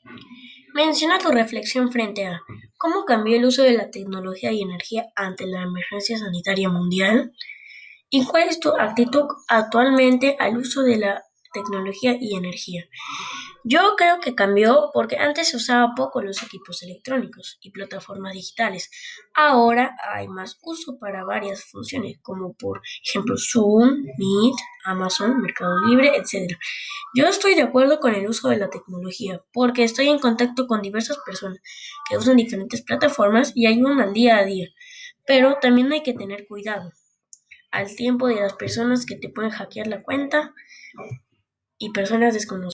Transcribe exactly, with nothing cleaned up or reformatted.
Menciona tu reflexión frente a cómo cambió el uso de la tecnología y energía ante la emergencia sanitaria mundial y cuál es tu actitud actualmente al uso de la tecnología y energía. Yo creo que cambió porque antes se usaba poco los equipos electrónicos y plataformas digitales. Ahora hay más uso para varias funciones, como por ejemplo Zoom, Meet, Amazon, Mercado Libre, etcétera. Yo estoy de acuerdo con el uso de la tecnología porque estoy en contacto con diversas personas que usan diferentes plataformas y ayudan al día a día. Pero también hay que tener cuidado al tiempo de las personas que te pueden hackear la cuenta y personas desconocidas.